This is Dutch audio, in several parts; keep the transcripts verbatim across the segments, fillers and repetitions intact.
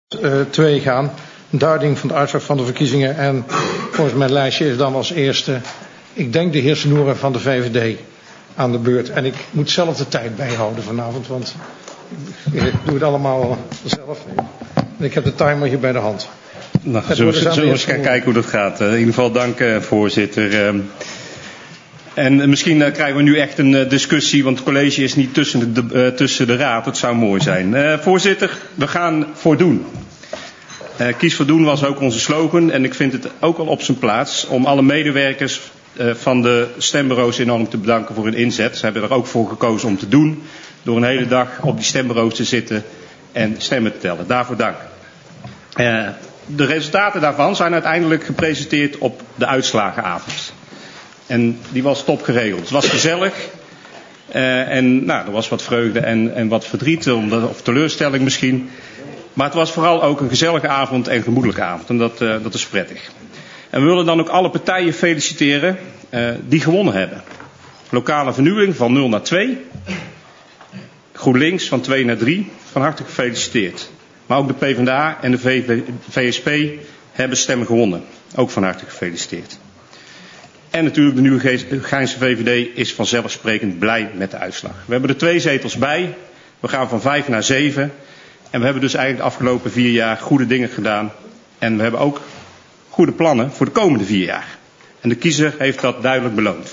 twee gaan. Duiding van de uitslag van de verkiezingen. En volgens mijn lijstje is dan als eerste, ik denk de heer Senoeren van de V V D aan de beurt. En ik moet zelf de tijd bijhouden vanavond, want ik doe het allemaal zelf. En ik heb de timer hier bij de hand. Nou, zullen we, zullen we eens gaan kijken hoe dat gaat. In ieder geval dank, uh, voorzitter. Uh, en misschien uh, krijgen we nu echt een uh, discussie, want het college is niet tussen de, uh, tussen de raad. Dat zou mooi zijn. Uh, voorzitter, we gaan voor doen. Uh, Kies voor doen was ook onze slogan en ik vind het ook wel op zijn plaats om alle medewerkers uh, van de stembureaus enorm te bedanken voor hun inzet. Ze hebben er ook voor gekozen om te doen, door een hele dag op die stembureaus te zitten en stemmen te tellen. Daarvoor dank. Uh, de resultaten daarvan zijn uiteindelijk gepresenteerd op de uitslagenavond. En die was top geregeld. Het was gezellig. Uh, en nou, er was wat vreugde en, en wat verdriet, of teleurstelling misschien. Maar het was vooral ook een gezellige avond en gemoedelijke avond. En dat, uh, dat is prettig. En we willen dan ook alle partijen feliciteren uh, die gewonnen hebben. Lokale vernieuwing van nul naar twee. GroenLinks van twee naar drie. Van harte gefeliciteerd. Maar ook de PvdA en de V S P hebben stemmen gewonnen. Ook van harte gefeliciteerd. En natuurlijk de nieuwe Geinse V V D is vanzelfsprekend blij met de uitslag. We hebben er twee zetels bij. We gaan van vijf naar zeven. En we hebben dus eigenlijk de afgelopen vier jaar goede dingen gedaan. En we hebben ook goede plannen voor de komende vier jaar. En de kiezer heeft dat duidelijk beloond.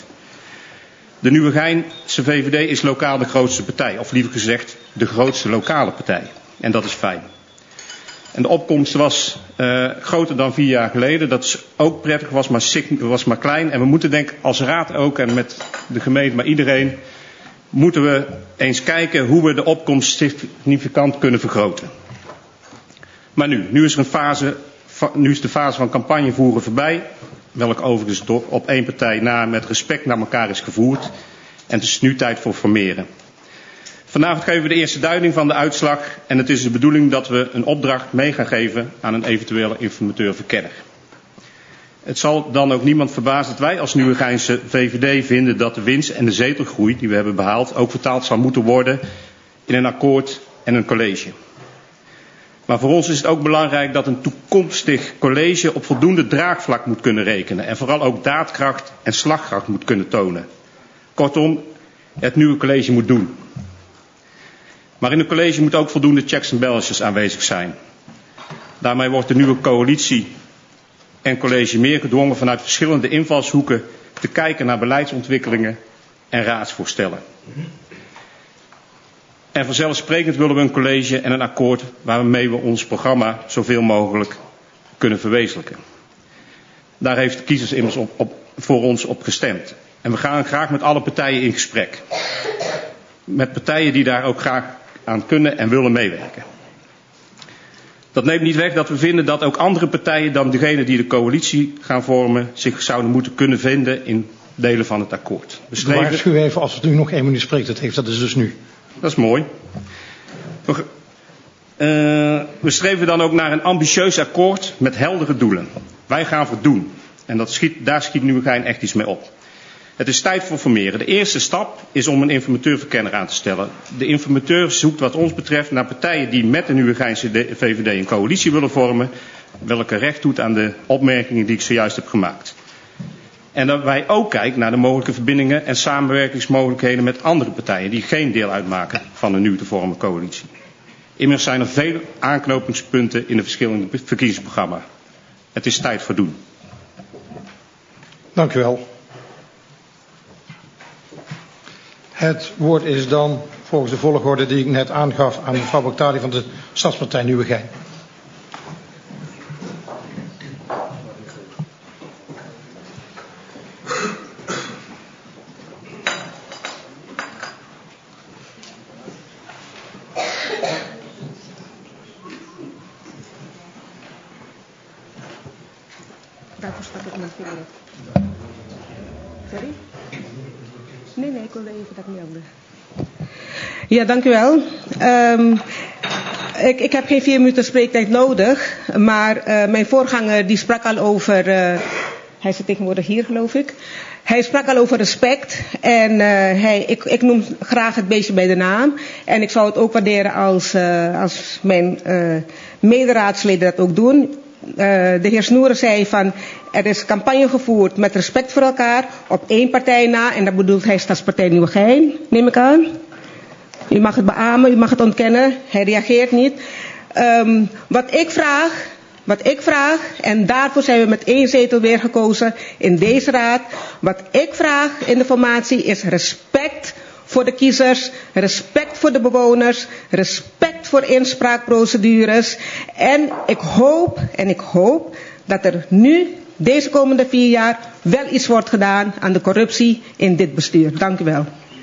De nieuwe Geinse V V D is lokaal de grootste partij. Of liever gezegd, de grootste lokale partij. En dat is fijn. En de opkomst was uh, groter dan vier jaar geleden. Dat is ook prettig, was maar, was maar klein. En we moeten denk ik als raad ook en met de gemeente, maar iedereen, moeten we eens kijken hoe we de opkomst significant kunnen vergroten. Maar nu, nu is er een fase, nu is de fase van campagne voeren voorbij. Welke overigens door op één partij na met respect naar elkaar is gevoerd. En het is nu tijd voor formeren. Vanavond geven we de eerste duiding van de uitslag en het is de bedoeling dat we een opdracht mee gaan geven aan een eventuele informateur-verkenner. Het zal dan ook niemand verbazen dat wij als Nieuwe Geinse V V D vinden dat de winst en de zetelgroei die we hebben behaald ook vertaald zal moeten worden in een akkoord en een college. Maar voor ons is het ook belangrijk dat een toekomstig college op voldoende draagvlak moet kunnen rekenen en vooral ook daadkracht en slagkracht moet kunnen tonen. Kortom, het nieuwe college moet doen. Maar in het college moet ook voldoende checks en balances aanwezig zijn. Daarmee wordt de nieuwe coalitie en college meer gedwongen vanuit verschillende invalshoeken te kijken naar beleidsontwikkelingen en raadsvoorstellen. En vanzelfsprekend willen we een college en een akkoord waarmee we ons programma zoveel mogelijk kunnen verwezenlijken. Daar heeft de kiezers immers op, op, voor ons op gestemd. En we gaan graag met alle partijen in gesprek. Met partijen die daar ook graag aan kunnen en willen meewerken. Dat neemt niet weg dat we vinden dat ook andere partijen dan degene die de coalitie gaan vormen zich zouden moeten kunnen vinden in delen van het akkoord. We streven... Ik waarschuw even als het u nog één minuut spreekt, dat heeft dat is dus nu. Dat is mooi. We, uh, we streven dan ook naar een ambitieus akkoord met heldere doelen. Wij gaan voor doen. En dat schiet, daar schiet Nieuwe Gein echt iets mee op. Het is tijd voor formeren. De eerste stap is om een informateur-verkenner aan te stellen. De informateur zoekt wat ons betreft naar partijen die met de Nieuwe Geinse V V D een coalitie willen vormen, welke recht doet aan de opmerkingen die ik zojuist heb gemaakt. En dat wij ook kijken naar de mogelijke verbindingen en samenwerkingsmogelijkheden met andere partijen die geen deel uitmaken van een nieuw te vormen coalitie. Immers zijn er veel aanknopingspunten in de verschillende verkiezingsprogramma's. Het is tijd voor doen. Dank u wel. Het woord is dan volgens de volgorde die ik net aangaf aan mevrouw Boctali van de Stadspartij Nieuwe Gein. Daarvoor staat het in mijn vinger. Sorry? Nee, nee, ik wilde even dat melden. Ja, dank u wel. Um, ik, ik heb geen vier minuten spreektijd nodig, maar uh, mijn voorganger die sprak al over, uh, hij zit tegenwoordig hier geloof ik, hij sprak al over respect en uh, hij, ik, ik noem graag het beestje bij de naam en ik zou het ook waarderen als, uh, als mijn uh, mederaadsleden dat ook doen. Uh, de heer Snoeren zei van, er is campagne gevoerd met respect voor elkaar, op één partij na, en dat bedoelt hij Stadspartij Nieuwegein, neem ik aan. U mag het beamen, u mag het ontkennen, hij reageert niet. Um, wat ik vraag, wat ik vraag, en daarvoor zijn we met één zetel weer gekozen in deze raad. Wat ik vraag in de formatie is respect voor de kiezers, respect voor de bewoners, respect voor inspraakprocedures. En ik hoop, en ik hoop dat er nu, deze komende vier jaar, wel iets wordt gedaan aan de corruptie in dit bestuur. Dank u wel.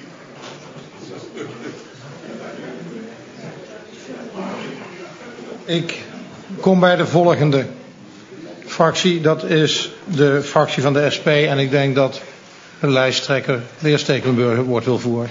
Ik kom bij de volgende fractie. Dat is de fractie van de S P. En ik denk dat de lijsttrekker, de heer Stekelenburg, het woord wil voeren.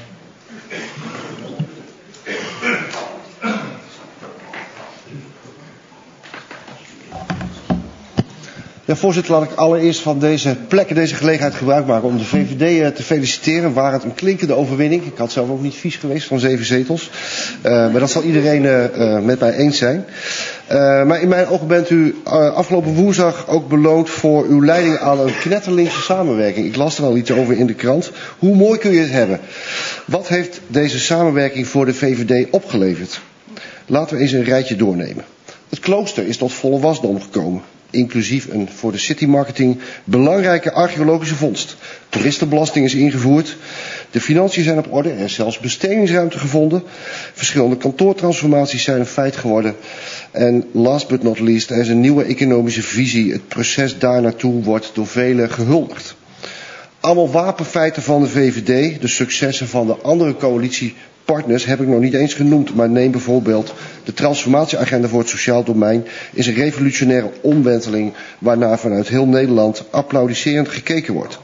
Ja, voorzitter, laat ik allereerst van deze plek en deze gelegenheid gebruik maken om de V V D te feliciteren. Waar het een klinkende overwinning. Ik had zelf ook niet vies geweest van zeven zetels. Uh, maar dat zal iedereen uh, met mij eens zijn. Uh, maar in mijn ogen bent u uh, afgelopen woensdag ook beloond voor uw leiding aan een knetterlinkse samenwerking. Ik las er al iets over in de krant. Hoe mooi kun je het hebben? Wat heeft deze samenwerking voor de V V D opgeleverd? Laten we eens een rijtje doornemen. Het klooster is tot volle wasdom gekomen. Inclusief een voor de citymarketing belangrijke archeologische vondst. Toeristenbelasting is ingevoerd. De financiën zijn op orde. Er is zelfs bestedingsruimte gevonden. Verschillende kantoortransformaties zijn een feit geworden. En last but not least, er is een nieuwe economische visie. Het proces daar naartoe wordt door velen gehuldigd. Allemaal wapenfeiten van de V V D. De successen van de andere coalitiepartners heb ik nog niet eens genoemd. Maar neem bijvoorbeeld de transformatieagenda voor het sociaal domein. Is een revolutionaire omwenteling waarnaar vanuit heel Nederland applaudisserend gekeken wordt.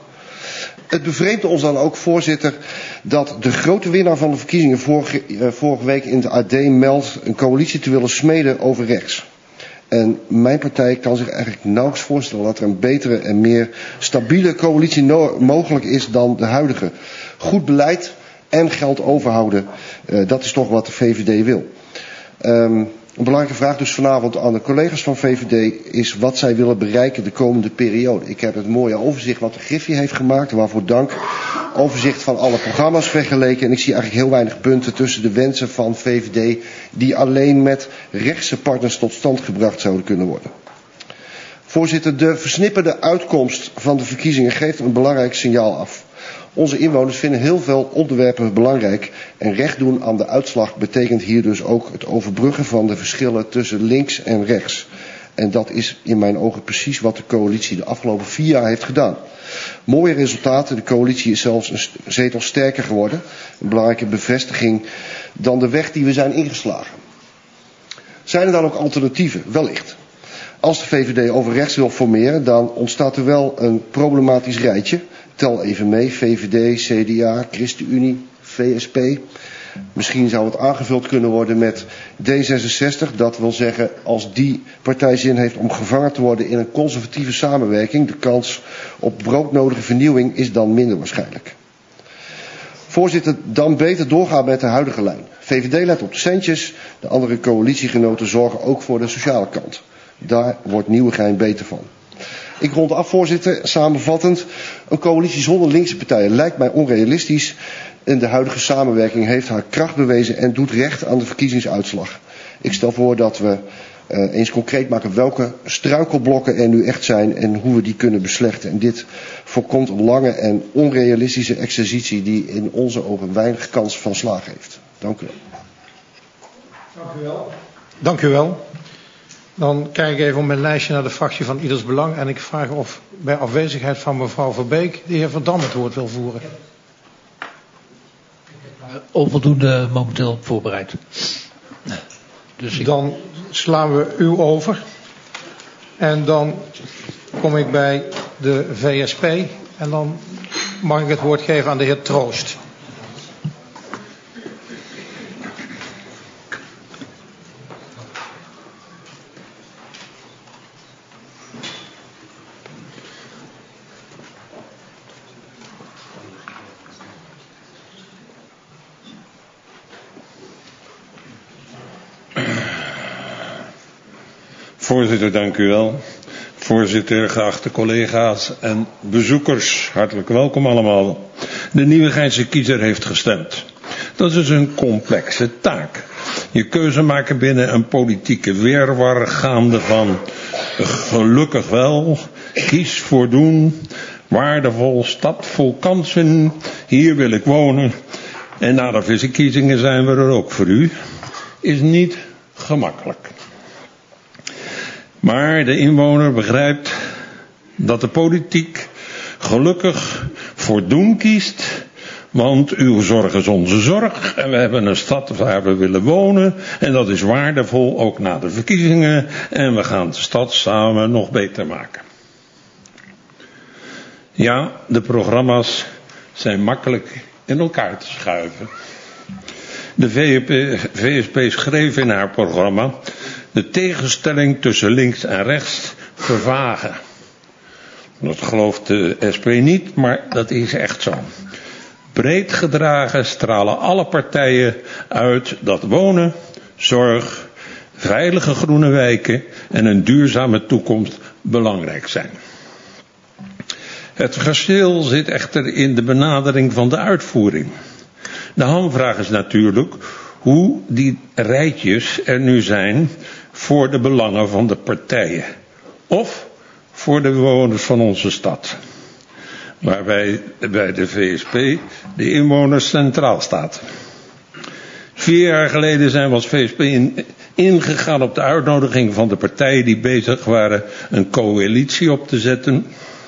Het bevreemdt ons dan ook, voorzitter, dat de grote winnaar van de verkiezingen vorige, uh, vorige week in het A D meldt een coalitie te willen smeden over rechts. En mijn partij kan zich eigenlijk nauwelijks voorstellen dat er een betere en meer stabiele coalitie no- mogelijk is dan de huidige. Goed beleid en geld overhouden, uh, dat is toch wat de V V D wil. Um, Een belangrijke vraag dus vanavond aan de collega's van V V D is wat zij willen bereiken de komende periode. Ik heb het mooie overzicht wat de Griffie heeft gemaakt, waarvoor dank. Overzicht van alle programma's vergeleken en ik zie eigenlijk heel weinig punten tussen de wensen van V V D die alleen met rechtse partners tot stand gebracht zouden kunnen worden. Voorzitter, de versnipperde uitkomst van de verkiezingen geeft een belangrijk signaal af. Onze inwoners vinden heel veel onderwerpen belangrijk en recht doen aan de uitslag betekent hier dus ook het overbruggen van de verschillen tussen links en rechts. En dat is in mijn ogen precies wat de coalitie de afgelopen vier jaar heeft gedaan. Mooie resultaten, de coalitie is zelfs een zetel sterker geworden. Een belangrijke bevestiging dan de weg die we zijn ingeslagen. Zijn er dan ook alternatieven? Wellicht. Als de V V D over rechts wil formeren, dan ontstaat er wel een problematisch rijtje. Tel even mee, V V D, C D A, ChristenUnie, V S P. Misschien zou het aangevuld kunnen worden met D zesenzestig. Dat wil zeggen, als die partij zin heeft om gevangen te worden in een conservatieve samenwerking, de kans op broodnodige vernieuwing is dan minder waarschijnlijk. Voorzitter, dan beter doorgaan met de huidige lijn. V V D let op de centjes, de andere coalitiegenoten zorgen ook voor de sociale kant. Daar wordt Nieuwegein beter van. Ik rond af, voorzitter, samenvattend. Een coalitie zonder linkse partijen lijkt mij onrealistisch. En de huidige samenwerking heeft haar kracht bewezen en doet recht aan de verkiezingsuitslag. Ik stel voor dat we uh, eens concreet maken welke struikelblokken er nu echt zijn en hoe we die kunnen beslechten. En dit voorkomt een lange en onrealistische exercitie die in onze ogen weinig kans van slagen heeft. Dank u wel. Dank u wel. Dank u wel. Dan kijk ik even op mijn lijstje naar de fractie van Ieders Belang. En ik vraag of bij afwezigheid van mevrouw Verbeek de heer Van Dam het woord wil voeren. Onvoldoende momenteel voorbereid. Dus ik... Dan slaan we u over. En dan kom ik bij de V S P. En dan mag ik het woord geven aan de heer Troost. Voorzitter, dank u wel. Voorzitter, geachte collega's en bezoekers, hartelijk welkom allemaal. De Nieuwegeinse kiezer heeft gestemd. Dat is een complexe taak. Je keuze maken binnen een politieke wirwar gaande van gelukkig wel, kies voor doen, waardevol, stad vol kansen, hier wil ik wonen. En na de verkiezingen zijn we er ook voor u. Is niet gemakkelijk. Maar de inwoner begrijpt dat de politiek gelukkig voor doen kiest. Want uw zorg is onze zorg en we hebben een stad waar we willen wonen. En dat is waardevol ook na de verkiezingen. En we gaan de stad samen nog beter maken. Ja, de programma's zijn makkelijk in elkaar te schuiven. De V S P schreef in haar programma de tegenstelling tussen links en rechts vervagen. Dat gelooft de S P niet, maar dat is echt zo. Breed gedragen stralen alle partijen uit dat wonen, zorg, veilige groene wijken en een duurzame toekomst belangrijk zijn. Het verschil zit echter in de benadering van de uitvoering. De hamvraag is natuurlijk hoe die rijtjes er nu zijn voor de belangen van de partijen. Of voor de bewoners van onze stad. Waarbij bij de V S P de inwoners centraal staat. Vier jaar geleden zijn we als V S P in, ingegaan op de uitnodiging van de partijen die bezig waren een coalitie op te zetten.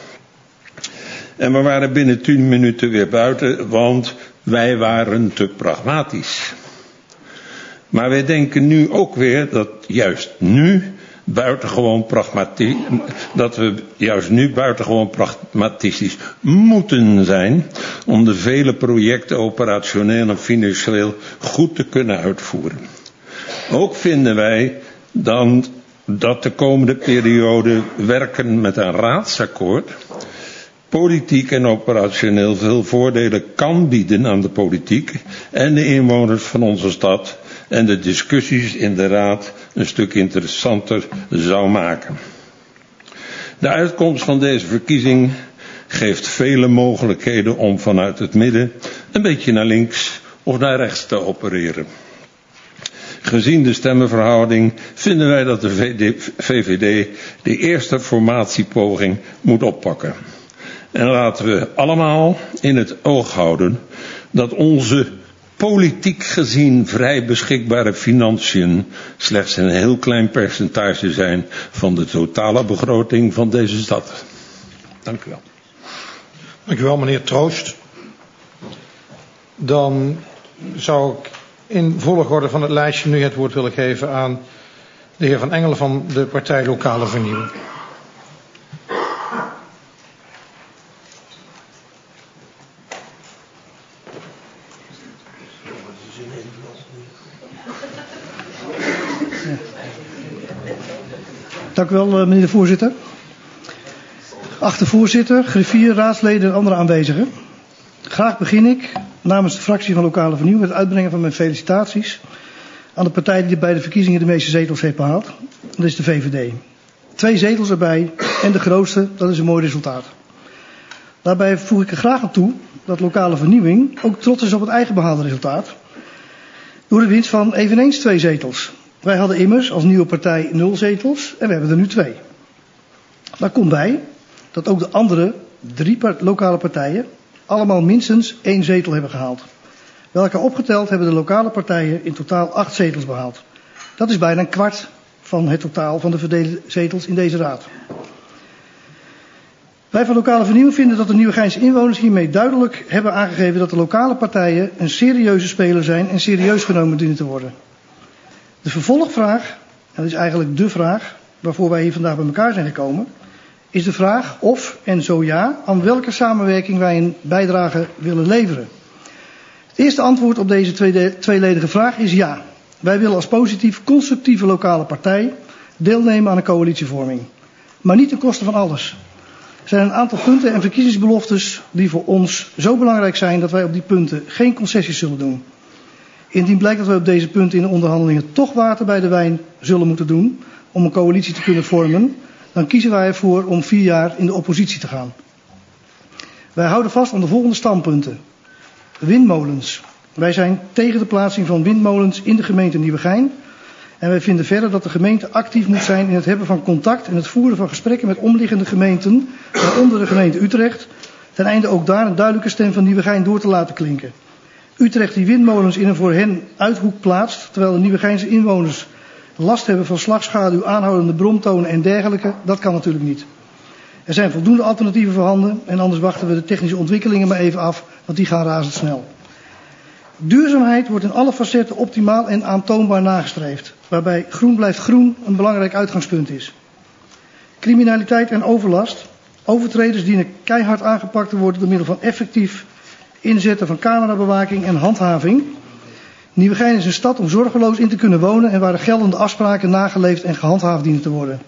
En we waren binnen tien minuten weer buiten, want wij waren te pragmatisch. Maar wij denken nu ook weer dat juist nu buitengewoon pragmatisch, dat we juist nu buitengewoon pragmatistisch moeten zijn om de vele projecten operationeel en financieel goed te kunnen uitvoeren. Ook vinden wij dan dat de komende periode werken met een raadsakkoord politiek en operationeel veel voordelen kan bieden aan de politiek en de inwoners van onze stad en de discussies in de raad een stuk interessanter zou maken. De uitkomst van deze verkiezing geeft vele mogelijkheden om vanuit het midden een beetje naar links of naar rechts te opereren. Gezien de stemmenverhouding vinden wij dat de V V D de eerste formatiepoging moet oppakken. En laten we allemaal in het oog houden dat onze politiek gezien vrij beschikbare financiën slechts een heel klein percentage zijn van de totale begroting van deze stad. Dank u wel. Dank u wel, meneer Troost. Dan zou ik in volgorde van het lijstje nu het woord willen geven aan de heer Van Engelen van de partij Lokale Vernieuwing. Dank u wel, meneer de voorzitter. Geachte voorzitter, griffier, raadsleden en andere aanwezigen. Graag begin ik namens de fractie van Lokale Vernieuwing met het uitbrengen van mijn felicitaties aan de partij die bij de verkiezingen de meeste zetels heeft behaald. Dat is de V V D. Twee zetels erbij en de grootste, dat is een mooi resultaat. Daarbij voeg ik er graag aan toe dat Lokale Vernieuwing ook trots is op het eigen behaalde resultaat. Door de winst van eveneens twee zetels. Wij hadden immers als nieuwe partij nul zetels en we hebben er nu twee. Daar komt bij dat ook de andere drie lokale partijen allemaal minstens één zetel hebben gehaald. Bij elkaar opgeteld hebben de lokale partijen in totaal acht zetels behaald. Dat is bijna een kwart van het totaal van de verdeelde zetels in deze raad. Wij van Lokale Vernieuwing vinden dat de Nieuwegeinse inwoners hiermee duidelijk hebben aangegeven dat de lokale partijen een serieuze speler zijn en serieus genomen dienen te worden. De vervolgvraag, en dat is eigenlijk de vraag waarvoor wij hier vandaag bij elkaar zijn gekomen, is de vraag of en zo ja, aan welke samenwerking wij een bijdrage willen leveren. Het eerste antwoord op deze tweede, tweeledige vraag is ja. Wij willen als positief constructieve lokale partij deelnemen aan een coalitievorming. Maar niet ten koste van alles. Er zijn een aantal punten en verkiezingsbeloftes die voor ons zo belangrijk zijn dat wij op die punten geen concessies zullen doen. Indien blijkt dat wij op deze punten in de onderhandelingen toch water bij de wijn zullen moeten doen, om een coalitie te kunnen vormen, dan kiezen wij ervoor om vier jaar in de oppositie te gaan. Wij houden vast aan de volgende standpunten. Windmolens. Wij zijn tegen de plaatsing van windmolens in de gemeente Nieuwegein. En wij vinden verder dat de gemeente actief moet zijn in het hebben van contact en het voeren van gesprekken met omliggende gemeenten, waaronder de gemeente Utrecht, ten einde ook daar een duidelijke stem van Nieuwegein door te laten klinken. Utrecht die windmolens in een voor hen uithoek plaatst, terwijl de Nieuwegeinse inwoners last hebben van slagschaduw, aanhoudende bromtonen en dergelijke, dat kan natuurlijk niet. Er zijn voldoende alternatieven voorhanden en anders wachten we de technische ontwikkelingen maar even af, want die gaan razendsnel. Duurzaamheid wordt in alle facetten optimaal en aantoonbaar nagestreefd, waarbij groen blijft groen een belangrijk uitgangspunt is. Criminaliteit en overlast. Overtreders dienen keihard aangepakt te worden door middel van effectief inzetten van camerabewaking en handhaving. Nieuwegein is een stad om zorgeloos in te kunnen wonen en waar de geldende afspraken nageleefd en gehandhaafd dienen te worden.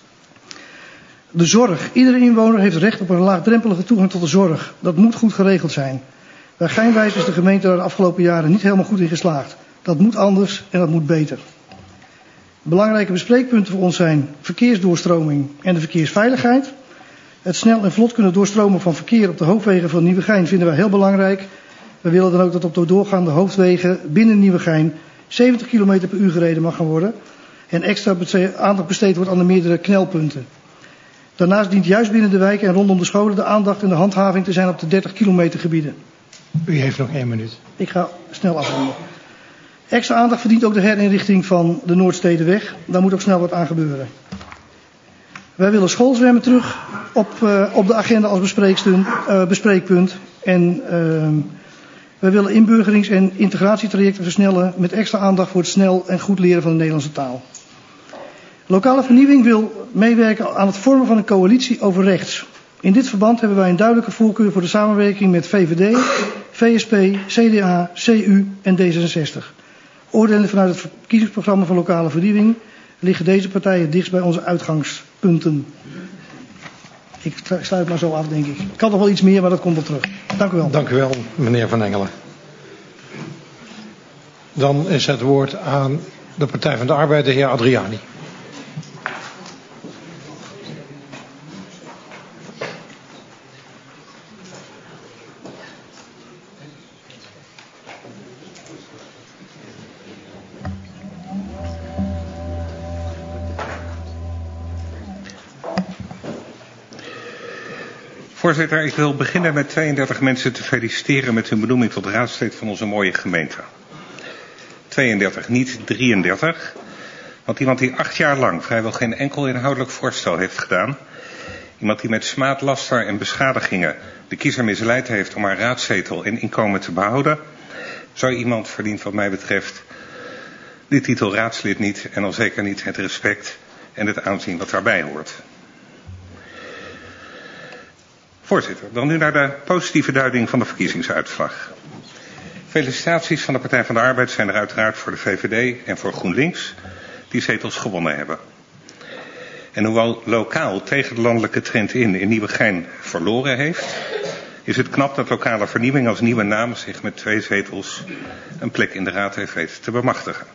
De zorg. Iedere inwoner heeft recht op een laagdrempelige toegang tot de zorg. Dat moet goed geregeld zijn. Bij Geinwijs is de gemeente daar de afgelopen jaren niet helemaal goed in geslaagd. Dat moet anders en dat moet beter. Belangrijke bespreekpunten voor ons zijn verkeersdoorstroming en de verkeersveiligheid. Het snel en vlot kunnen doorstromen van verkeer op de hoofdwegen van Nieuwegein vinden wij heel belangrijk. We willen dan ook dat op de doorgaande hoofdwegen binnen Nieuwegein zeventig kilometer per uur gereden mag gaan worden. En extra aandacht besteed wordt aan de meerdere knelpunten. Daarnaast dient juist binnen de wijken en rondom de scholen de aandacht en de handhaving te zijn op de dertig kilometer gebieden. U heeft nog één minuut. Ik ga snel afronden. Extra aandacht verdient ook de herinrichting van de Noordstedenweg. Daar moet ook snel wat aan gebeuren. Wij willen schoolzwemmen terug op, uh, op de agenda als uh, bespreekpunt. En uh, wij willen inburgerings- en integratietrajecten versnellen met extra aandacht voor het snel en goed leren van de Nederlandse taal. Lokale vernieuwing wil meewerken aan het vormen van een coalitie over rechts. In dit verband hebben wij een duidelijke voorkeur voor de samenwerking met V V D, V S P, C D A, C U en D zesenzestig. Oordelend vanuit het verkiezingsprogramma van lokale vernieuwing liggen deze partijen dichtst bij onze uitgangspunten. Ik sluit maar zo af, denk ik. Ik had nog wel iets meer, maar dat komt wel terug. Dank u wel. Dank u wel, meneer Van Engelen. Dan is het woord aan de Partij van de Arbeid, de heer Adriani. Voorzitter, ik wil beginnen met tweeëndertig mensen te feliciteren met hun benoeming tot raadslid van onze mooie gemeente. tweeëndertig, niet drieëndertig. Want iemand die acht jaar lang vrijwel geen enkel inhoudelijk voorstel heeft gedaan. Iemand die met smaad, laster en beschadigingen de kiezer misleid heeft om haar raadzetel en inkomen te behouden. Zo iemand verdient wat mij betreft de titel raadslid niet en al zeker niet het respect en het aanzien wat daarbij hoort. Voorzitter, dan nu naar de positieve duiding van de verkiezingsuitslag. Felicitaties van de Partij van de Arbeid zijn er uiteraard voor de V V D en voor GroenLinks, die zetels gewonnen hebben. En hoewel lokaal tegen de landelijke trend in in Nieuwegein verloren heeft, is het knap dat lokale vernieuwing als nieuwe naam zich met twee zetels een plek in de raad heeft weten te bemachtigen.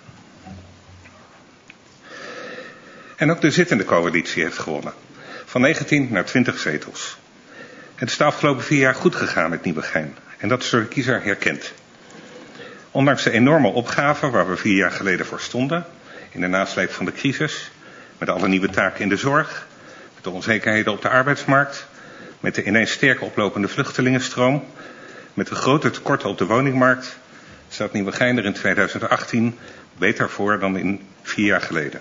En ook de zittende coalitie heeft gewonnen, van negentien naar twintig zetels. Het is de afgelopen vier jaar goed gegaan met Nieuwegein en dat is door de kiezer herkend. Ondanks de enorme opgave waar we vier jaar geleden voor stonden, in de nasleep van de crisis, met alle nieuwe taken in de zorg, met de onzekerheden op de arbeidsmarkt, met de ineens sterk oplopende vluchtelingenstroom, met de grote tekorten op de woningmarkt, staat Nieuwegein er in tweeduizend achttien beter voor dan in vier jaar geleden.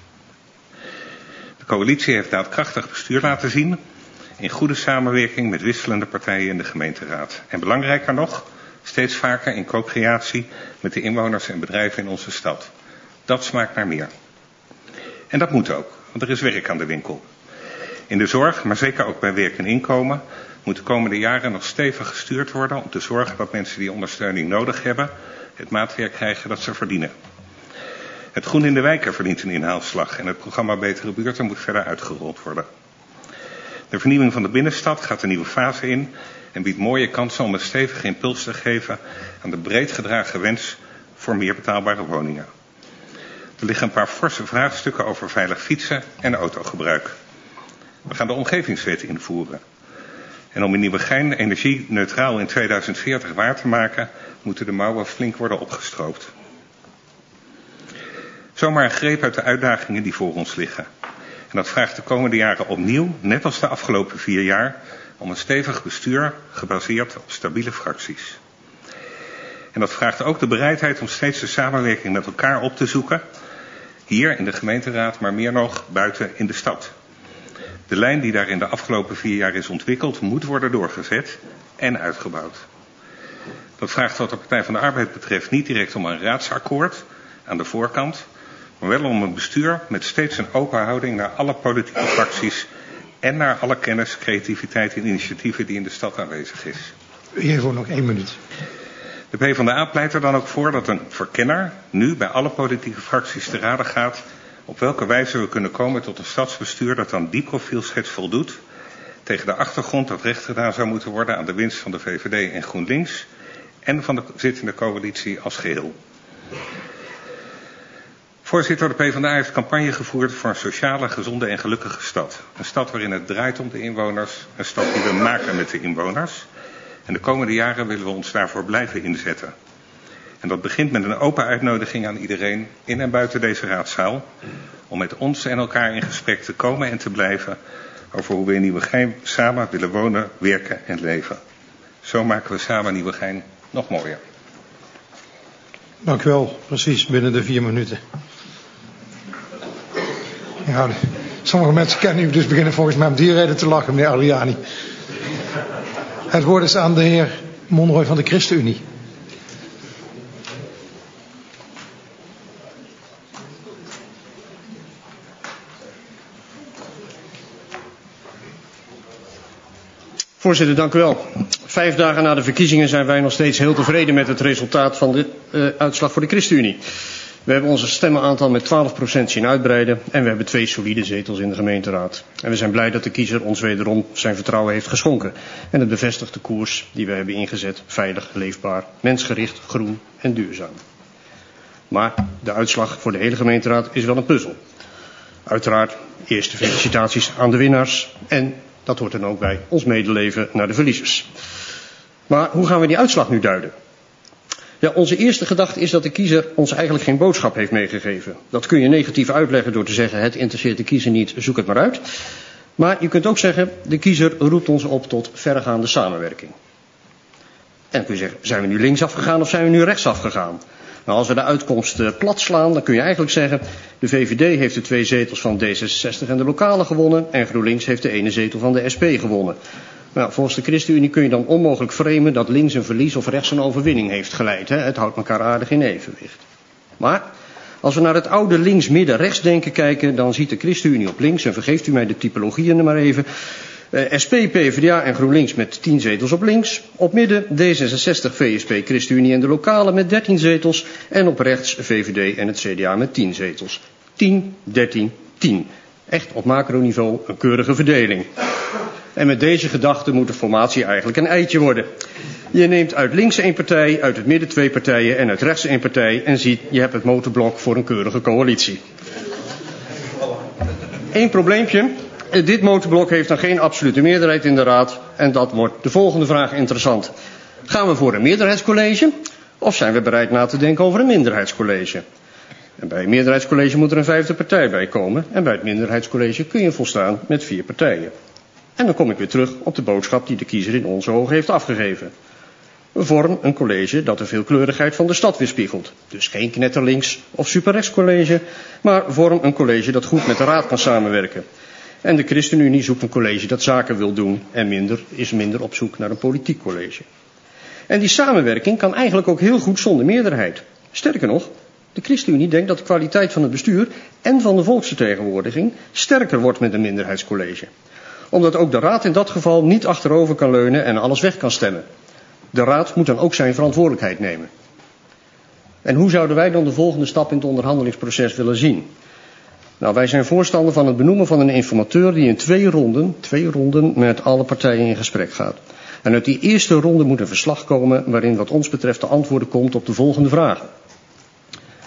De coalitie heeft daadkrachtig bestuur laten zien, in goede samenwerking met wisselende partijen in de gemeenteraad. En belangrijker nog, steeds vaker in co-creatie met de inwoners en bedrijven in onze stad. Dat smaakt naar meer. En dat moet ook, want er is werk aan de winkel. In de zorg, maar zeker ook bij werk en inkomen, moet de komende jaren nog stevig gestuurd worden om te zorgen dat mensen die ondersteuning nodig hebben, het maatwerk krijgen dat ze verdienen. Het groen in de wijken verdient een inhaalslag en het programma Betere Buurten moet verder uitgerold worden. De vernieuwing van de binnenstad gaat een nieuwe fase in en biedt mooie kansen om een stevige impuls te geven aan de breed gedragen wens voor meer betaalbare woningen. Er liggen een paar forse vraagstukken over veilig fietsen en autogebruik. We gaan de omgevingswet invoeren. En om in Nieuwegein energie-neutraal in tweeduizend veertig waar te maken, moeten de mouwen flink worden opgestroopt. Zomaar een greep uit de uitdagingen die voor ons liggen. En dat vraagt de komende jaren opnieuw, net als de afgelopen vier jaar, om een stevig bestuur gebaseerd op stabiele fracties. En dat vraagt ook de bereidheid om steeds de samenwerking met elkaar op te zoeken, hier in de gemeenteraad, maar meer nog buiten in de stad. De lijn die daar in de afgelopen vier jaar is ontwikkeld, moet worden doorgezet en uitgebouwd. Dat vraagt wat de Partij van de Arbeid betreft niet direct om een raadsakkoord aan de voorkant, maar wel om een bestuur met steeds een open houding naar alle politieke fracties en naar alle kennis, creativiteit en initiatieven die in de stad aanwezig is. Hier voor nog één minuut. De PvdA pleit er dan ook voor dat een verkenner nu bij alle politieke fracties te raden gaat op welke wijze we kunnen komen tot een stadsbestuur dat aan die profielschets voldoet, tegen de achtergrond dat recht gedaan zou moeten worden aan de winst van de V V D en GroenLinks en van de zittende coalitie als geheel. Voorzitter, de PvdA heeft campagne gevoerd voor een sociale, gezonde en gelukkige stad. Een stad waarin het draait om de inwoners, een stad die we maken met de inwoners. En de komende jaren willen we ons daarvoor blijven inzetten. En dat begint met een open uitnodiging aan iedereen in en buiten deze raadzaal, om met ons en elkaar in gesprek te komen en te blijven over hoe we in Nieuwegein samen willen wonen, werken en leven. Zo maken we samen Nieuwegein nog mooier. Dank u wel, precies binnen de vier minuten. Ja, sommige mensen kennen u, dus beginnen volgens mij om die reden te lachen, meneer Aliani. Het woord is aan de heer Monroy van de ChristenUnie. Voorzitter, dank u wel. Vijf dagen na de verkiezingen zijn wij nog steeds heel tevreden met het resultaat van de uh, uitslag voor de ChristenUnie. We hebben onze stemmenaantal met twaalf procent zien uitbreiden en we hebben twee solide zetels in de gemeenteraad. En we zijn blij dat de kiezer ons wederom zijn vertrouwen heeft geschonken. En het bevestigt de koers die we hebben ingezet, veilig, leefbaar, mensgericht, groen en duurzaam. Maar de uitslag voor de hele gemeenteraad is wel een puzzel. Uiteraard eerste felicitaties aan de winnaars en dat hoort dan ook bij ons medeleven naar de verliezers. Maar hoe gaan we die uitslag nu duiden? Ja, onze eerste gedachte is dat de kiezer ons eigenlijk geen boodschap heeft meegegeven. Dat kun je negatief uitleggen door te zeggen, het interesseert de kiezer niet, zoek het maar uit. Maar je kunt ook zeggen, de kiezer roept ons op tot verregaande samenwerking. En dan kun je zeggen, zijn we nu linksaf gegaan of zijn we nu rechtsaf gegaan? Nou, als we de uitkomst uh, plat slaan, dan kun je eigenlijk zeggen, de V V D heeft de twee zetels van D zesenzestig en de lokale gewonnen en GroenLinks heeft de ene zetel van de S P gewonnen. Nou, volgens de ChristenUnie kun je dan onmogelijk framen dat links een verlies of rechts een overwinning heeft geleid. Hè? Het houdt elkaar aardig in evenwicht. Maar als we naar het oude links-midden-rechts denken kijken, dan ziet de ChristenUnie op links, en vergeeft u mij de typologieën er maar even, uh, S P, PvdA en GroenLinks met tien zetels op links. Op midden D zesenzestig, V S P, ChristenUnie en de lokale met dertien zetels. En op rechts V V D en het C D A met tien zetels. tien, dertien, tien. Echt op macroniveau een keurige verdeling. En met deze gedachte moet de formatie eigenlijk een eitje worden. Je neemt uit links één partij, uit het midden twee partijen en uit rechts één partij en ziet, je hebt het motorblok voor een keurige coalitie. Eén probleempje. Dit motorblok heeft dan geen absolute meerderheid in de raad en dat wordt de volgende vraag interessant. Gaan we voor een meerderheidscollege of zijn we bereid na te denken over een minderheidscollege? En bij een meerderheidscollege moet er een vijfde partij bij komen en bij het minderheidscollege kun je volstaan met vier partijen. En dan kom ik weer terug op de boodschap die de kiezer in onze ogen heeft afgegeven. Vorm een college dat de veelkleurigheid van de stad weerspiegelt. Dus geen knetterlinks of superrechtscollege, maar vorm een college dat goed met de raad kan samenwerken. En de ChristenUnie zoekt een college dat zaken wil doen en minder, is minder op zoek naar een politiek college. En die samenwerking kan eigenlijk ook heel goed zonder meerderheid. Sterker nog, de ChristenUnie denkt dat de kwaliteit van het bestuur en van de volksvertegenwoordiging sterker wordt met een minderheidscollege. Omdat ook de raad in dat geval niet achterover kan leunen en alles weg kan stemmen. De raad moet dan ook zijn verantwoordelijkheid nemen. En hoe zouden wij dan de volgende stap in het onderhandelingsproces willen zien? Nou, wij zijn voorstander van het benoemen van een informateur die in twee ronden, twee ronden met alle partijen in gesprek gaat. En uit die eerste ronde moet een verslag komen waarin wat ons betreft de antwoorden komt op de volgende vragen.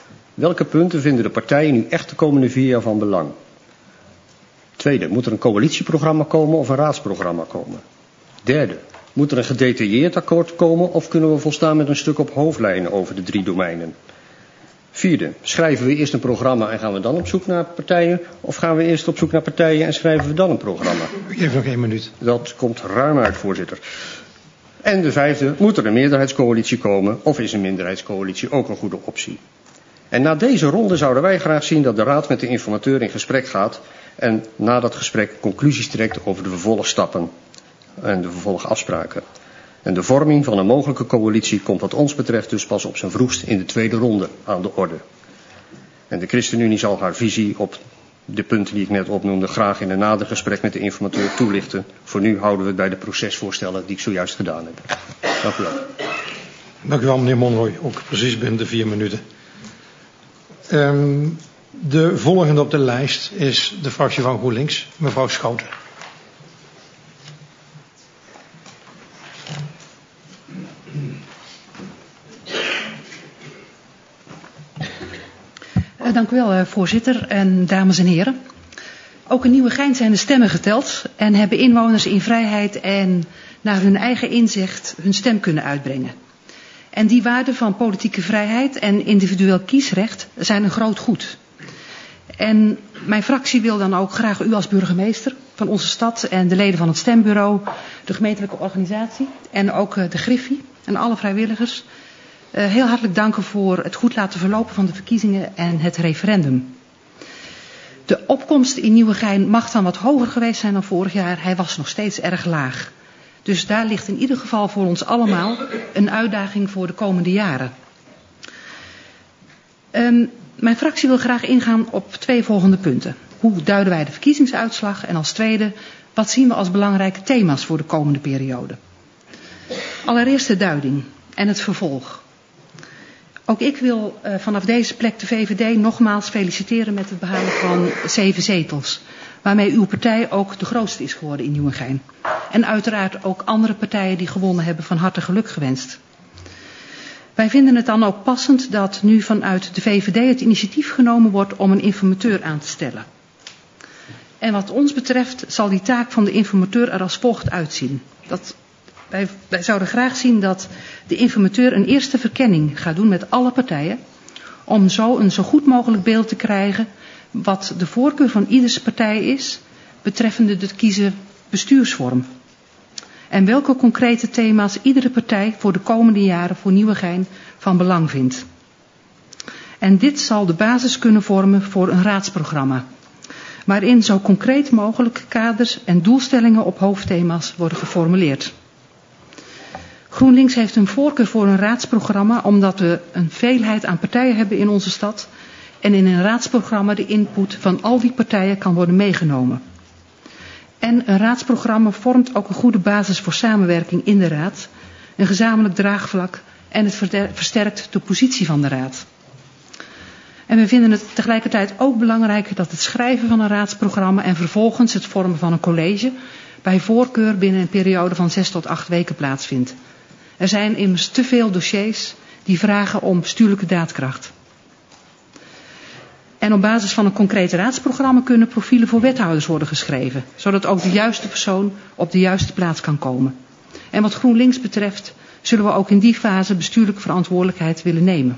Welke punten vinden de partijen nu echt de komende vier jaar van belang? Tweede, moet er een coalitieprogramma komen of een raadsprogramma komen? Derde, moet er een gedetailleerd akkoord komen of kunnen we volstaan met een stuk op hoofdlijnen over de drie domeinen? Vierde, schrijven we eerst een programma en gaan we dan op zoek naar partijen? Of gaan we eerst op zoek naar partijen en schrijven we dan een programma? Ik geef nog één minuut. Dat komt ruim uit, voorzitter. En de vijfde, moet er een meerderheidscoalitie komen of is een minderheidscoalitie ook een goede optie? En na deze ronde zouden wij graag zien dat de Raad met de informateur in gesprek gaat en na dat gesprek conclusies trekt over de vervolgstappen en de vervolgafspraken. En de vorming van een mogelijke coalitie komt wat ons betreft dus pas op zijn vroegst in de tweede ronde aan de orde. En de ChristenUnie zal haar visie op de punten die ik net opnoemde graag in een nader gesprek met de informateur toelichten. Voor nu houden we het bij de procesvoorstellen die ik zojuist gedaan heb. Dank u wel. Dank u wel, meneer Monroy. Ook precies binnen de vier minuten. Um, de volgende op de lijst is de fractie van GroenLinks, mevrouw Schouten. Uh, dank u wel, uh, voorzitter en dames en heren. Ook in Nieuwegein zijn de stemmen geteld en hebben inwoners in vrijheid en naar hun eigen inzicht hun stem kunnen uitbrengen. En die waarden van politieke vrijheid en individueel kiesrecht zijn een groot goed. En mijn fractie wil dan ook graag u als burgemeester van onze stad en de leden van het stembureau, de gemeentelijke organisatie en ook uh, de Griffie en alle vrijwilligers uh, heel hartelijk danken voor het goed laten verlopen van de verkiezingen en het referendum. De opkomst in Nieuwegein mag dan wat hoger geweest zijn dan vorig jaar. Hij was nog steeds erg laag. Dus daar ligt in ieder geval voor ons allemaal een uitdaging voor de komende jaren. Um, mijn fractie wil graag ingaan op twee volgende punten. Hoe duiden wij de verkiezingsuitslag? En als tweede, wat zien we als belangrijke thema's voor de komende periode? Allereerst de duiding en het vervolg. Ook ik wil uh, vanaf deze plek de V V D nogmaals feliciteren met het behalen van zeven zetels. Waarmee uw partij ook de grootste is geworden in Nieuwegein. En uiteraard ook andere partijen die gewonnen hebben van harte geluk gewenst. Wij vinden het dan ook passend dat nu vanuit de V V D het initiatief genomen wordt om een informateur aan te stellen. En wat ons betreft zal die taak van de informateur er als volgt uitzien. Dat, wij, wij zouden graag zien dat de informateur een eerste verkenning gaat doen met alle partijen. Om zo een zo goed mogelijk beeld te krijgen wat de voorkeur van iedere partij is betreffende de kiezen bestuursvorm. En welke concrete thema's iedere partij voor de komende jaren voor Nieuwegein van belang vindt. En dit zal de basis kunnen vormen voor een raadsprogramma. Waarin zo concreet mogelijk kaders en doelstellingen op hoofdthema's worden geformuleerd. GroenLinks heeft een voorkeur voor een raadsprogramma omdat we een veelheid aan partijen hebben in onze stad. En in een raadsprogramma de input van al die partijen kan worden meegenomen. En een raadsprogramma vormt ook een goede basis voor samenwerking in de raad, een gezamenlijk draagvlak en het versterkt de positie van de raad. En we vinden het tegelijkertijd ook belangrijk dat het schrijven van een raadsprogramma en vervolgens het vormen van een college bij voorkeur binnen een periode van zes tot acht weken plaatsvindt. Er zijn immers te veel dossiers die vragen om bestuurlijke daadkracht. En op basis van een concreet raadsprogramma kunnen profielen voor wethouders worden geschreven, zodat ook de juiste persoon op de juiste plaats kan komen. En wat GroenLinks betreft zullen we ook in die fase bestuurlijke verantwoordelijkheid willen nemen.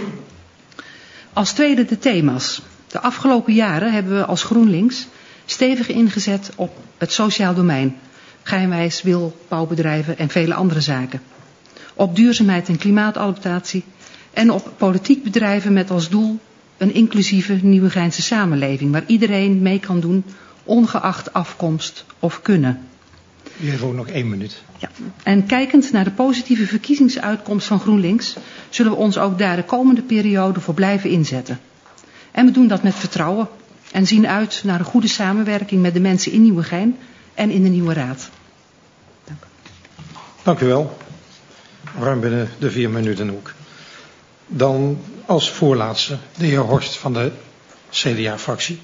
Als tweede de thema's. De afgelopen jaren hebben we als GroenLinks stevig ingezet op het sociaal domein, geheimwijs, wil, bouwbedrijven en vele andere zaken. Op duurzaamheid en klimaatadaptatie en op politiek bedrijven met als doel een inclusieve Nieuwegeinse samenleving waar iedereen mee kan doen, ongeacht afkomst of kunnen. U heeft ook nog één minuut. Ja. En kijkend naar de positieve verkiezingsuitkomst van GroenLinks, zullen we ons ook daar de komende periode voor blijven inzetten. En we doen dat met vertrouwen en zien uit naar een goede samenwerking met de mensen in Nieuwegein en in de nieuwe raad. Dank u. Dank u wel. Ruim binnen de vier minuten ook. Dan als voorlaatste de heer Horst van de C D A-fractie.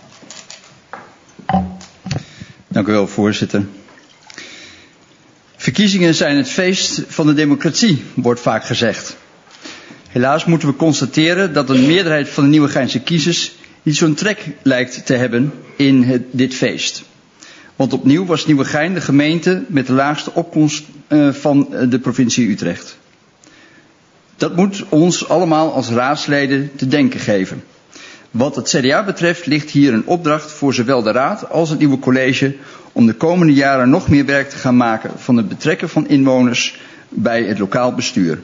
Dank u wel, voorzitter. Verkiezingen zijn het feest van de democratie, wordt vaak gezegd. Helaas moeten we constateren dat een meerderheid van de Nieuwegeinse kiezers niet zo'n trek lijkt te hebben in het, dit feest. Want opnieuw was Nieuwegein de gemeente met de laagste opkomst uh, van de provincie Utrecht. Dat moet ons allemaal als raadsleden te denken geven. Wat het C D A betreft ligt hier een opdracht voor zowel de raad als het nieuwe college om de komende jaren nog meer werk te gaan maken van het betrekken van inwoners bij het lokaal bestuur.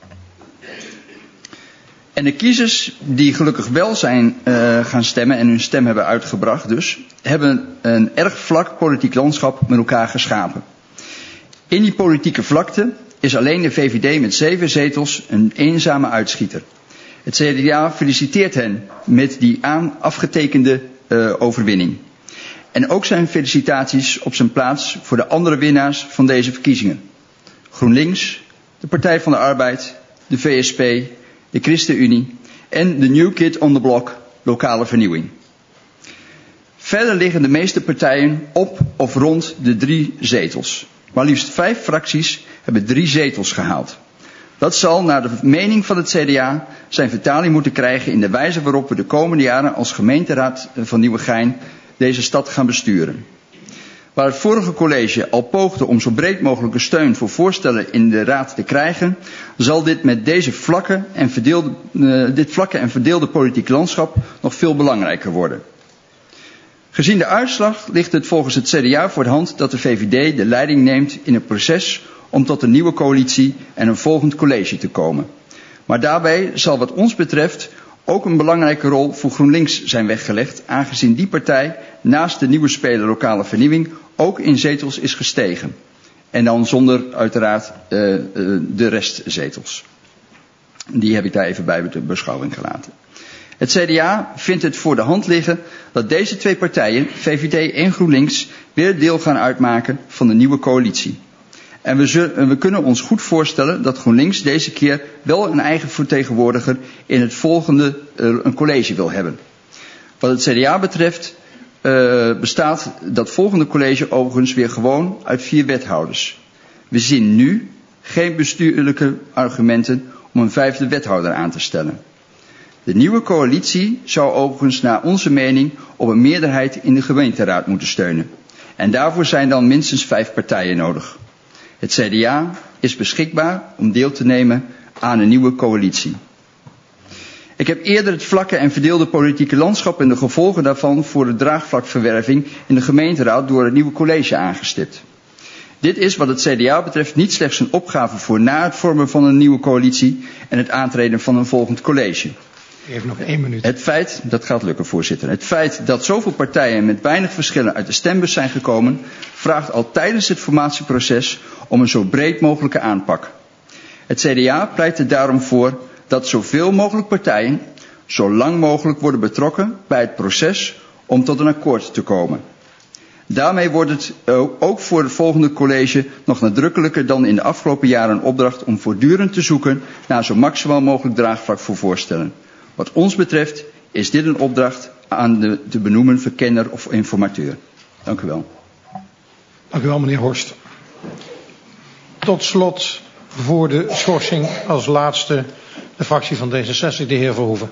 En de kiezers die gelukkig wel zijn uh, gaan stemmen en hun stem hebben uitgebracht dus, hebben een erg vlak politiek landschap met elkaar geschapen. In die politieke vlakte is alleen de V V D met zeven zetels een eenzame uitschieter. Het C D A feliciteert hen met die aan afgetekende uh, overwinning. En ook zijn felicitaties op zijn plaats voor de andere winnaars van deze verkiezingen. GroenLinks, de Partij van de Arbeid, de V S P, de ChristenUnie en de New Kid on the Block, lokale vernieuwing. Verder liggen de meeste partijen op of rond de drie zetels. Maar liefst vijf fracties hebben drie zetels gehaald. Dat zal naar de mening van het C D A zijn vertaling moeten krijgen in de wijze waarop we de komende jaren als gemeenteraad van Nieuwegein deze stad gaan besturen. Waar het vorige college al poogde om zo breed mogelijke steun voor voorstellen in de raad te krijgen, zal dit met deze vlakke en verdeelde, uh, dit vlakke en verdeelde politiek landschap nog veel belangrijker worden. Gezien de uitslag ligt het volgens het C D A voor de hand dat de V V D de leiding neemt in het proces om tot een nieuwe coalitie en een volgend college te komen. Maar daarbij zal wat ons betreft ook een belangrijke rol voor GroenLinks zijn weggelegd, aangezien die partij naast de nieuwe speler lokale vernieuwing ook in zetels is gestegen. En dan zonder uiteraard uh, uh, de restzetels. Die heb ik daar even bij de beschouwing gelaten. Het C D A vindt het voor de hand liggen dat deze twee partijen, V V D en GroenLinks, weer deel gaan uitmaken van de nieuwe coalitie. En we, zullen, we kunnen ons goed voorstellen dat GroenLinks deze keer wel een eigen vertegenwoordiger in het volgende uh, een college wil hebben. Wat het C D A betreft uh, bestaat dat volgende college overigens weer gewoon uit vier wethouders. We zien nu geen bestuurlijke argumenten om een vijfde wethouder aan te stellen. De nieuwe coalitie zou overigens naar onze mening op een meerderheid in de gemeenteraad moeten steunen. En daarvoor zijn dan minstens vijf partijen nodig. Het C D A is beschikbaar om deel te nemen aan een nieuwe coalitie. Ik heb eerder het vlakke en verdeelde politieke landschap en de gevolgen daarvan voor de draagvlakverwerving in de gemeenteraad door het nieuwe college aangestipt. Dit is wat het C D A betreft niet slechts een opgave voor na het vormen van een nieuwe coalitie en het aantreden van een volgend college. Even nog één minuut. Het feit, dat gaat lukken voorzitter, het feit dat zoveel partijen met weinig verschillen uit de stembus zijn gekomen, vraagt al tijdens het formatieproces om een zo breed mogelijke aanpak. Het C D A pleit er daarom voor dat zoveel mogelijk partijen zo lang mogelijk worden betrokken bij het proces om tot een akkoord te komen. Daarmee wordt het ook voor het volgende college nog nadrukkelijker dan in de afgelopen jaren een opdracht om voortdurend te zoeken naar zo maximaal mogelijk draagvlak voor voorstellen. Wat ons betreft is dit een opdracht aan de te benoemen verkenner of informateur. Dank u wel. Dank u wel, meneer Horst. Tot slot voor de schorsing als laatste de fractie van D zesenzestig, de heer Verhoeven.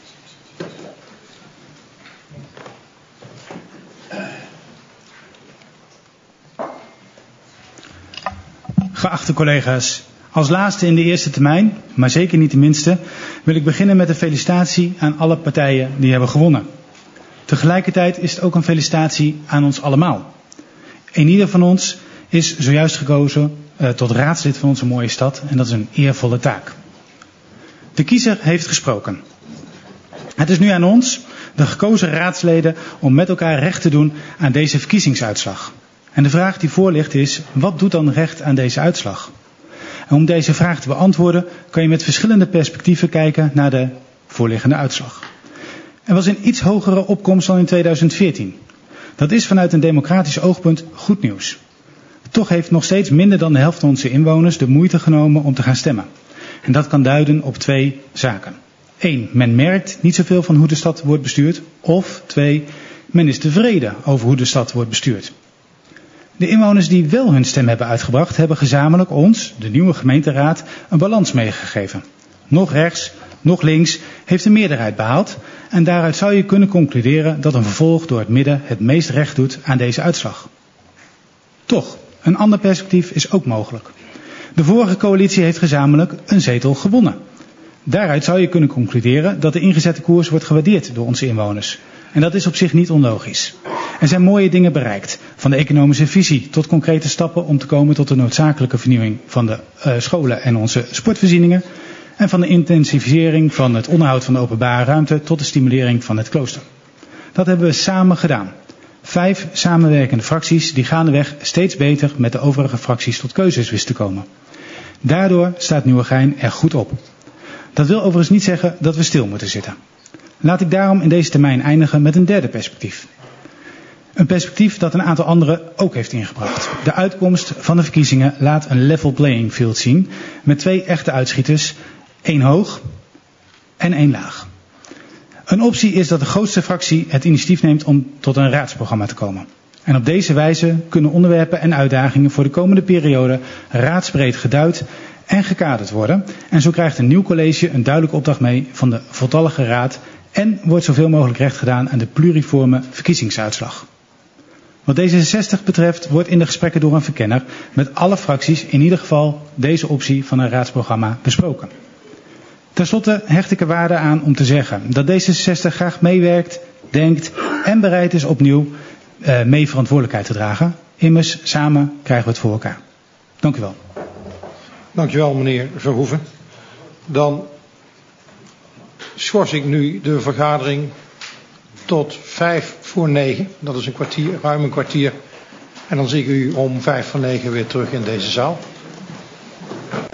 Geachte collega's, als laatste in de eerste termijn, maar zeker niet de minste, wil ik beginnen met een felicitatie aan alle partijen die hebben gewonnen. Tegelijkertijd is het ook een felicitatie aan ons allemaal. Een ieder van ons is zojuist gekozen uh, tot raadslid van onze mooie stad en dat is een eervolle taak. De kiezer heeft gesproken. Het is nu aan ons, de gekozen raadsleden, om met elkaar recht te doen aan deze verkiezingsuitslag. En de vraag die voor ligt is, wat doet dan recht aan deze uitslag? En om deze vraag te beantwoorden kan je met verschillende perspectieven kijken naar de voorliggende uitslag. Er was een iets hogere opkomst dan in tweeduizend veertien. Dat is vanuit een democratisch oogpunt goed nieuws. Toch heeft nog steeds minder dan de helft van onze inwoners de moeite genomen om te gaan stemmen. En dat kan duiden op twee zaken. Eén, men merkt niet zoveel van hoe de stad wordt bestuurd. Of twee, men is tevreden over hoe de stad wordt bestuurd. De inwoners die wel hun stem hebben uitgebracht, hebben gezamenlijk ons, de nieuwe gemeenteraad, een balans meegegeven. Nog rechts, nog links heeft een meerderheid behaald en daaruit zou je kunnen concluderen dat een vervolg door het midden het meest recht doet aan deze uitslag. Toch, een ander perspectief is ook mogelijk. De vorige coalitie heeft gezamenlijk een zetel gewonnen. Daaruit zou je kunnen concluderen dat de ingezette koers wordt gewaardeerd door onze inwoners. En dat is op zich niet onlogisch. Er zijn mooie dingen bereikt, van de economische visie tot concrete stappen om te komen tot de noodzakelijke vernieuwing van de uh, scholen en onze sportvoorzieningen. En van de intensivering van het onderhoud van de openbare ruimte tot de stimulering van het klooster. Dat hebben we samen gedaan. Vijf samenwerkende fracties die gaandeweg steeds beter met de overige fracties tot keuzes wisten te komen. Daardoor staat Nieuwegein er goed op. Dat wil overigens niet zeggen dat we stil moeten zitten. Laat ik daarom in deze termijn eindigen met een derde perspectief. Een perspectief dat een aantal anderen ook heeft ingebracht. De uitkomst van de verkiezingen laat een level playing field zien met twee echte uitschieters, één hoog en één laag. Een optie is dat de grootste fractie het initiatief neemt om tot een raadsprogramma te komen. En op deze wijze kunnen onderwerpen en uitdagingen voor de komende periode raadsbreed geduid en gekaderd worden. En zo krijgt een nieuw college een duidelijke opdracht mee van de voltallige raad en wordt zoveel mogelijk recht gedaan aan de pluriforme verkiezingsuitslag. Wat D zesenzestig betreft wordt in de gesprekken door een verkenner met alle fracties in ieder geval deze optie van een raadsprogramma besproken. Ten slotte hecht ik er waarde aan om te zeggen dat D zesenzestig graag meewerkt, denkt en bereid is opnieuw uh, mee verantwoordelijkheid te dragen. Immers, samen krijgen we het voor elkaar. Dank u wel. Dank u wel, meneer Verhoeven. Dan schors ik nu de vergadering tot vijf voor negen. Dat is een kwartier, ruim een kwartier. En dan zie ik u om vijf voor negen weer terug in deze zaal.